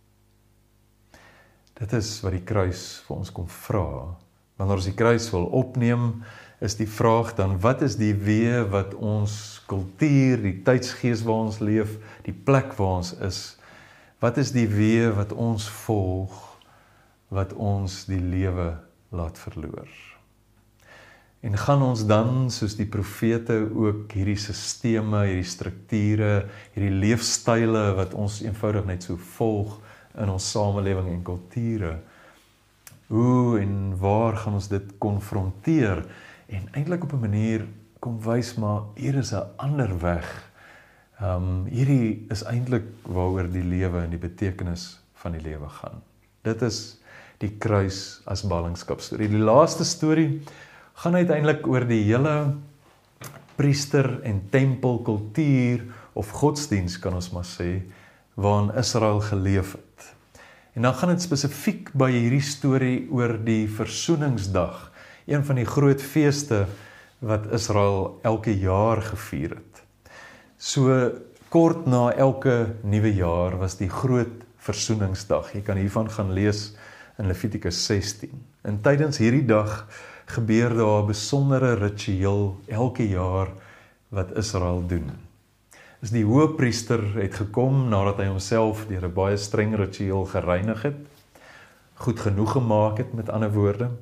Dit is wat die kruis vir ons kom vra. Wanneer ons die kruis wil opneem, is die vraag dan, wat is die weë wat ons kultuur, die tydsgees waar ons leef, die plek waar ons is, wat is die weë wat ons volg, wat ons die lewe laat verloor? En gaan ons dan, soos die profete, ook hierdie sisteme, hierdie strukture, hierdie leefstyle wat ons eenvoudig net so volg in ons samelewing en kulture, hoe en waar gaan ons dit konfronteer en eintlik op 'n manier kom wys, maar hier is 'n ander weg. Hierdie is eintlik waaroor die lewe en die betekenis van die lewe gaan. Dit is die kruis as ballingskapstorie. Die laaste storie gaan uiteindelik oor die hele priester en tempelkultuur of godsdiens, kan ons maar sê, waarin Israel geleef het. En dan gaan dit spesifiek by hierdie storie oor die Versoeningsdag, een van die groot feeste wat Israel elke jaar gevier het. So kort na elke nuwe jaar was die groot Versoeningsdag. Jy kan hiervan gaan lees in Levitikus 16. En tydens hierdie dag gebeur daar 'n besondere ritueel elke jaar wat Israel doen. is die hoëpriester het gekom nadat hy homself deur 'n baie streng ritueel gereinig het, goed genoeg gemaak het, met ander woorde.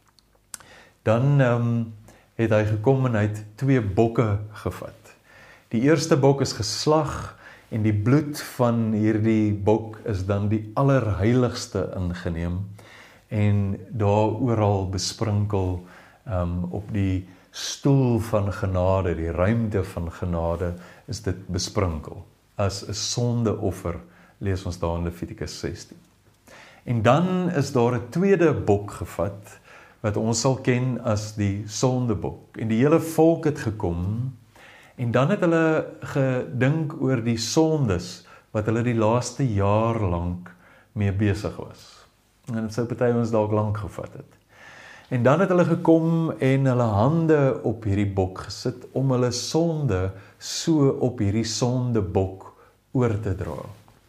Dan het hy gekom en hy het 2 bokke gevat. Die eerste bok is geslag en die bloed van hierdie bok is dan die allerheiligste ingeneem en daar oral besprinkel op die stoel van genade, die ruimte van genade, is dit besprinkel as 'n sondeoffer, lees ons daar in Levitikus 16. En dan is daar 'n tweede bok gevat, wat ons sal ken as die sondebok. En die hele volk het gekom, en dan het hulle gedink oor die sondes, wat hulle die laaste jaar lank mee besig was. En dit sou party ons dalk lank gevat het. En dan het hulle gekom en hulle hande op hierdie bok gesit, om hulle sonde so op hierdie sondebok oor te dra.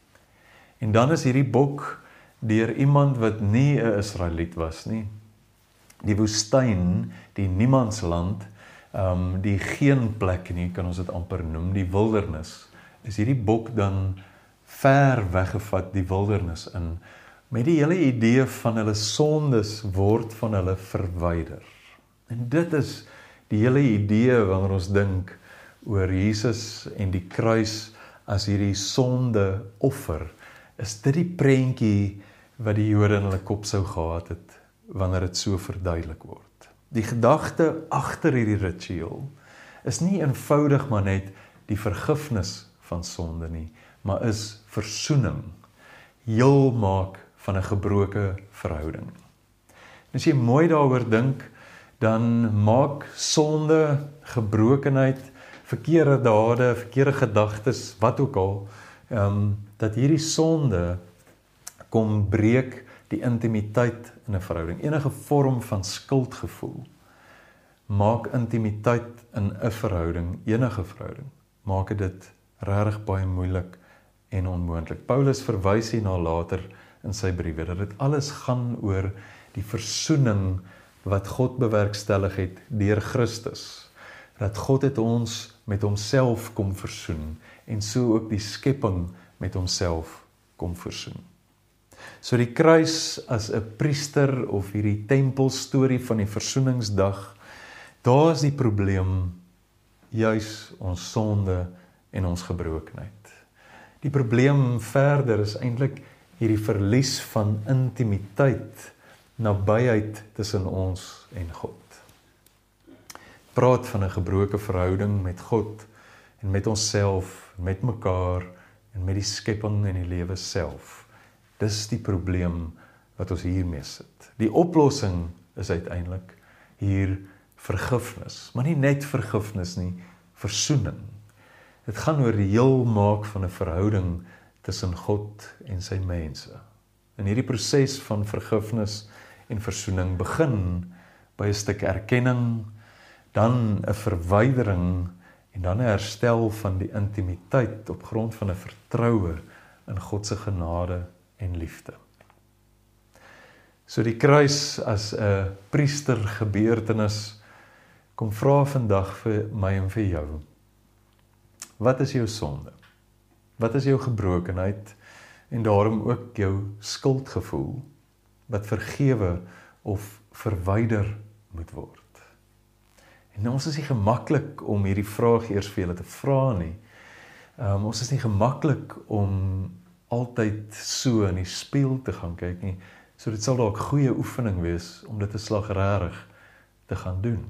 En dan is hierdie bok deur iemand wat nie 'n Israeliet was nie, die woestyn, die niemandsland, die geen plek nie, kan ons dit amper noem, die wildernis, is hierdie bok dan ver weggevat die wildernis in, met die hele idee van hulle sondes word van hulle verwyder. En dit is die hele idee wanneer ons dink oor Jesus en die kruis as hierdie sonde offer, is dit die prentjie wat die Jode in hulle kop sou gehad het, wanneer dit so verduidelik word. Die gedagte agter hierdie ritueel is nie eenvoudig maar net die vergifnis van sonde nie, maar is versoening, heel maak van 'n gebroke verhouding. As jy mooi daaroor dink, dan maak sonde, gebrokenheid, verkeerde dade, verkeerde gedagtes, wat ook al, dat hierdie sonde kom breek die intimiteit in 'n verhouding. Enige vorm van skuldgevoel maak intimiteit in 'n verhouding, enige verhouding, maak dit regtig baie moeilik en onmoontlik. Paulus verwys hierna later in sy briewe, dat dit alles gaan oor die versoening wat God bewerkstellig het deur Christus. Dat God het ons met homself kom versoen, en so ook die skepping met homself kom versoen. So die kruis as 'n priester of hierdie tempelstorie van die versoeningsdag, daar is die probleem juis ons sonde en ons gebrokenheid. Die probleem verder is eintlik hierdie verlies van intimiteit, nabyheid tussen ons en God. Praat van 'n gebroke verhouding met God en met onsself, met mekaar en met die skepping en die lewe self. Dis die probleem wat ons hiermee sit. Die oplossing is uiteindelik hier vergifnis, maar nie net vergifnis nie, versoening. Dit gaan oor die heel maak van 'n verhouding tussen God en sy mense. En hierdie proses van vergifnis en versoening begin by 'n stuk erkenning, dan 'n verwydering en dan 'n herstel van die intimiteit op grond van 'n vertroue in God se genade en liefde. So die kruis as 'n priestergebeurtenis kom vra vandag vir my en vir jou. Wat is jou sonde? Wat is jou gebrokenheid en daarom ook jou skuldgevoel wat vergewe of verwyder moet word? En ons is nie gemaklik om hierdie vraag eers vir julle te vra nie. Ons is nie gemaklik om altyd so in die spieël te gaan kyk nie. So dit sal dalk goeie oefening wees om dit 'n slag regtig te gaan doen.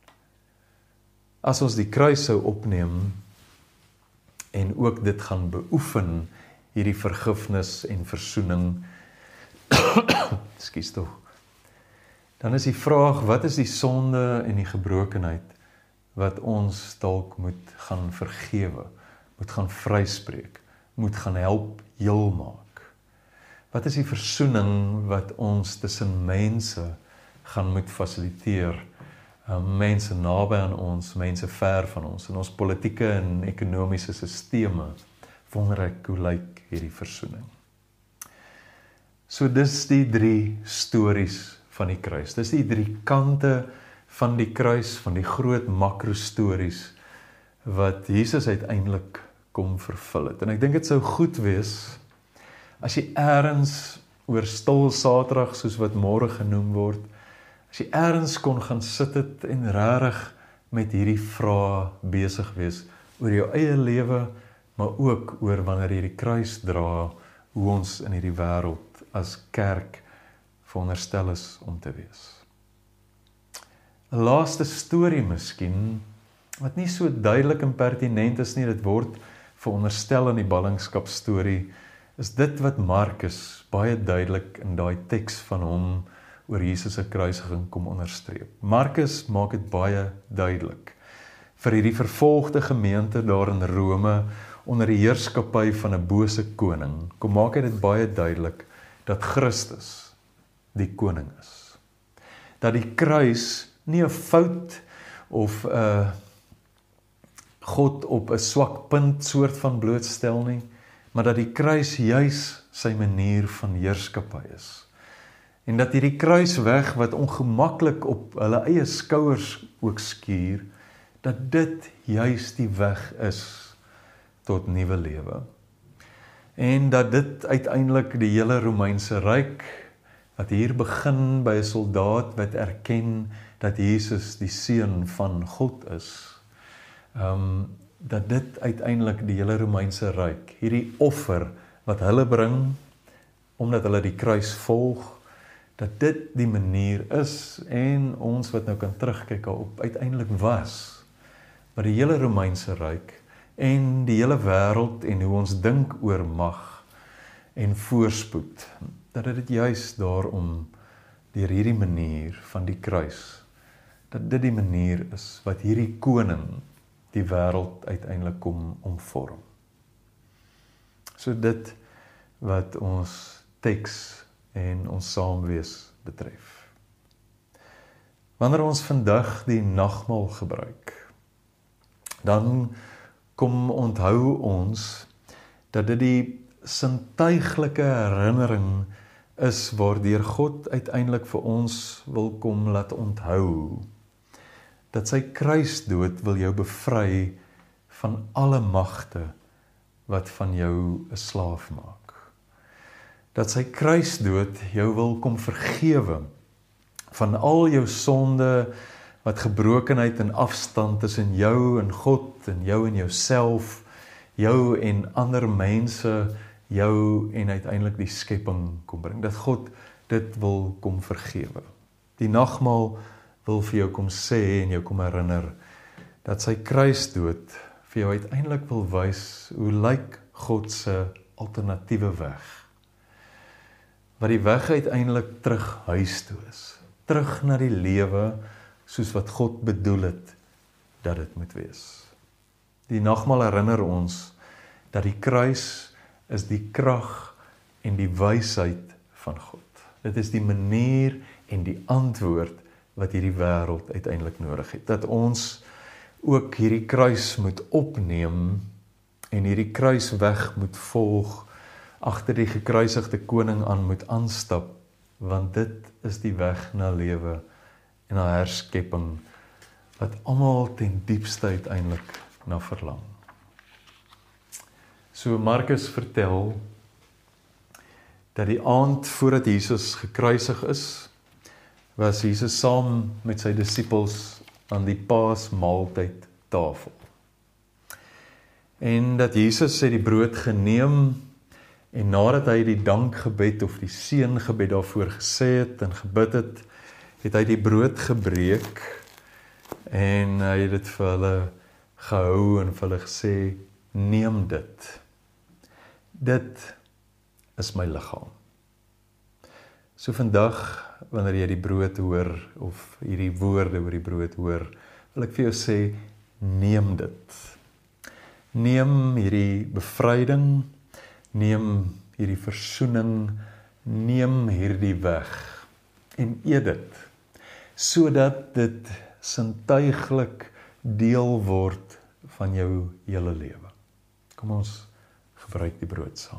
As ons die kruis sou opneem en ook dit gaan beoefen, hierdie vergifnis en versoening, ekskuus tog, dan is die vraag, wat is die sonde en die gebrokenheid wat ons dalk moet gaan vergewe, moet gaan vryspreek, moet gaan help heel maak? Wat is die versoening wat ons tussen mense gaan moet fasiliteer? Mense naby aan ons, mense ver van ons, in ons politieke en ekonomiese sisteme, wonder ek hoe lyk hierdie versoening. So dis die 3 stories van die kruis, dis die 3 kante van die kruis, van die groot makro stories, wat Jesus uiteindelik kom vervul het. En ek dink dit sou goed wees, as jy eers oor stil Saterdag, soos wat môre genoem word, as jy eers kon gaan sit het en regtig met hierdie vrae besig wees, oor jou eie lewe, maar ook oor wanneer jy die kruis dra, hoe ons in hierdie wêreld as kerk veronderstel is om te wees. 'n laaste storie miskien, wat nie so duidelik en pertinent is nie, dit word veronderstel in die ballingskapstorie, is dit wat Markus baie duidelik in daai teks van hom oor Jesus se kruisiging kom onderstreep. Markus maak dit baie duidelik. Vir hierdie vervolgde gemeente daar in Rome, onder die heerskappy van 'n bose koning, kom maak hy dit baie duidelik, dat Christus die koning is. Dat die kruis nie 'n fout of God op 'n swak punt soort van blootstel nie, maar dat die kruis juis sy manier van heerskappy is. En dat hierdie kruisweg wat ongemaklik op hulle eie skouers ook skuur, dat dit juis die weg is tot nuwe lewe. En dat dit uiteindelik die hele Romeinse ryk, wat hier begin by 'n soldaat wat erken dat Jesus die seun van God is, dat dit uiteindelik die hele Romeinse ryk, hierdie offer wat hulle bring, omdat hulle die kruis volg, dat dit die manier is, en ons wat nou kan terugkyk daarop, uiteindelik was, maar die hele Romeinse ryk, en die hele wêreld, en hoe ons dink oor mag, en voorspoed, dat dit juis daarom, deur hierdie manier van die kruis, dat dit die manier is, wat hierdie koning, die wêreld uiteindelik kom omvorm. So dit wat ons teks en ons saamwees betref. Wanneer ons vandag die nagmaal gebruik, dan kom onthou ons dat dit die sintuiglike herinnering is waardeur God uiteindelik vir ons wil kom laat onthou, dat sy kruisdood wil jou bevry van alle magte wat van jou 'n slaaf maak. Dat sy kruisdood jou wil kom vergewe van al jou sonde, wat gebrokenheid en afstand tussen jou en God, en jou en jouself, jou en ander mense, jou en uiteindelik die skepping kom bring. Dat God dit wil kom vergewe. Die nagmaal wil vir jou kom sê en jou kom herinner, dat sy kruisdood vir jou uiteindelik wil wys, hoe lyk God se alternatiewe weg. Wat die weg uiteindelik terug huis toe is. Terug na die lewe, soos wat God bedoel het, dat dit moet wees. Die nagmaal herinner ons, dat die kruis is die krag en die wysheid van God. Dit is die manier en die antwoord wat hierdie wêreld uiteindelik nodig het. Dat ons ook hierdie kruis moet opneem en hierdie kruisweg moet volg, agter die gekruisigde koning aan moet aanstap, want dit is die weg na lewe en na herskepping, wat almal ten diepste uiteindelik na verlang. So Markus vertel, dat die aand voordat Jesus gekruisig is, was Jesus saam met sy disippels aan die Paasmaaltyd tafel. En dat Jesus het die brood geneem, en nadat hy die dankgebed of die seëngebed daarvoor gesê het en gebid het, het hy die brood gebreek, en hy het dit vir hulle gehou en vir hulle gesê, neem dit. Dit is my liggaam. So vandag, wanneer jy die brood hoor, of hierdie woorde oor die brood hoor, wil ek vir jou sê, neem dit. Neem hierdie bevryding, neem hierdie versoening, neem hierdie weg, en eet dit, sodat dit sintuiglik deel word van jou hele lewe. Kom ons gebruik die brood saam.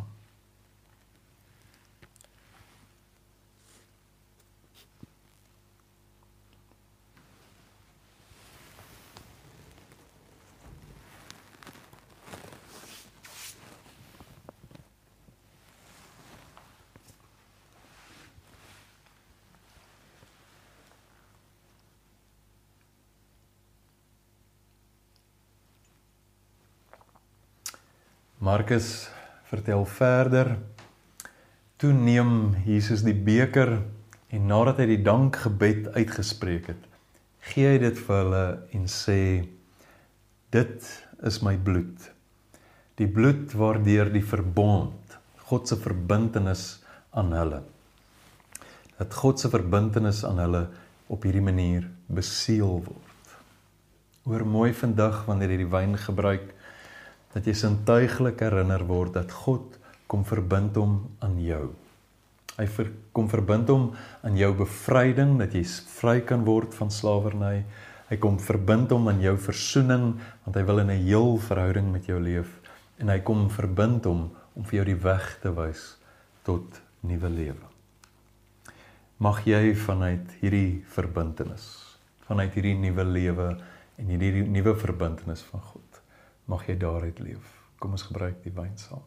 Markus vertel verder, toe neem Jesus die beker en nadat hy die dankgebed uitgespreek het, gee hy dit vir hulle en sê, dit is my bloed. Die bloed waardeur die verbond, God se verbintenis aan hulle. Dat God se verbintenis aan hulle op hierdie manier beseël word. Hoor mooi vandag wanneer jy die wyn gebruik, dat jy sintuiglik herinner word dat God kom verbind hom aan jou. Hy kom verbind hom aan jou bevryding, dat jy vry kan word van slawerny. Hy kom verbind hom aan jou versoening, want hy wil in 'n heel verhouding met jou leef. En hy kom verbind hom om vir jou die weg te wys tot nuwe lewe. Mag jy vanuit hierdie verbintenis, vanuit hierdie nuwe lewe en hierdie nuwe verbintenis van God, mag jy daaruit leef. Kom ons gebruik die wyn saam.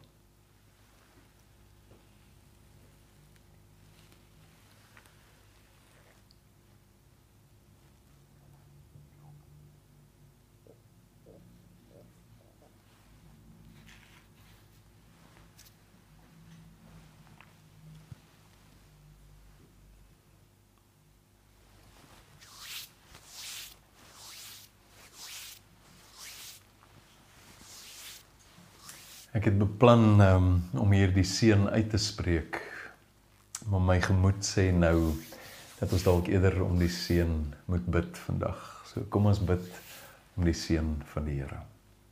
Ek het beplan om hier die seën uit te spreek, maar my gemoed sê nou, dat ons dalk eerder om die seën moet bid vandag. So kom ons bid om die seën van die Here.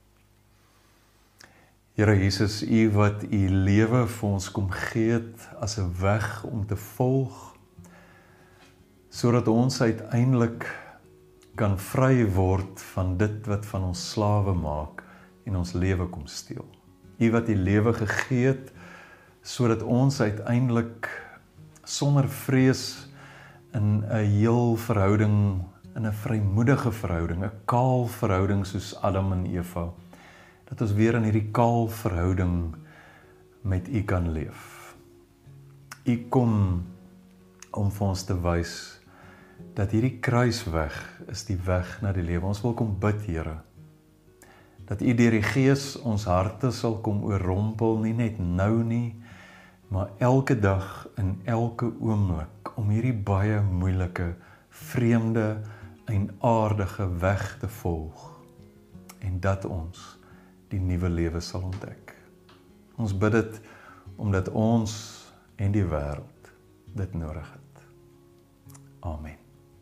Here Jesus, U wat U lewe vir ons kom gee het as 'n weg om te volg, sodat ons uiteindelik kan vry word van dit wat van ons slawe maak en ons lewe kom steel. U wat die lewe gegee het, sodat ons uiteindelik sonder vrees in 'n heel verhouding, in 'n vrymoedige verhouding, 'n kaal verhouding soos Adam en Eva, dat ons weer in hierdie kaal verhouding met U kan leef. U kom om vir ons te wys dat hierdie kruisweg is die weg na die lewe. Ons wil kom bid, Here, dat U deur die Gees ons harte sal kom oorrompel, nie net nou nie, maar elke dag en elke oomblik, om hierdie baie moeilike, vreemde, eienaardige weg te volg, en dat ons die nuwe lewe sal ontdek. Ons bid dit, omdat ons en die wêreld dit nodig het. Amen.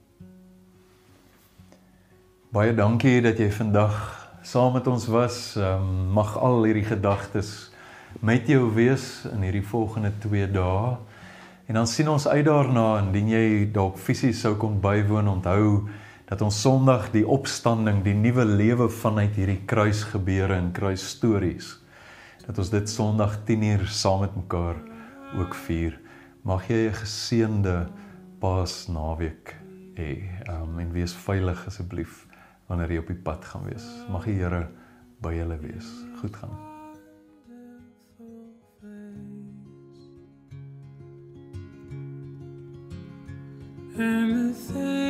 Baie dankie dat jy vandag saam met ons was. Mag al hierdie gedagtes met jou wees in hierdie volgende 2 dae. En dan sien ons uit daarna, indien jy dalk fisies sou kon bywoon, onthou dat ons Sondag die opstanding, die nuwe lewe vanuit hierdie kruisgebeure en kruisstories, dat ons dit Sondag 10:00 saam met mekaar ook vier. Mag jy 'n geseënde Paasnaweek hê, en wees veilig asseblief wanneer jy op die pad gaan wees. Mag die Here by julle wees. Goed gaan. And the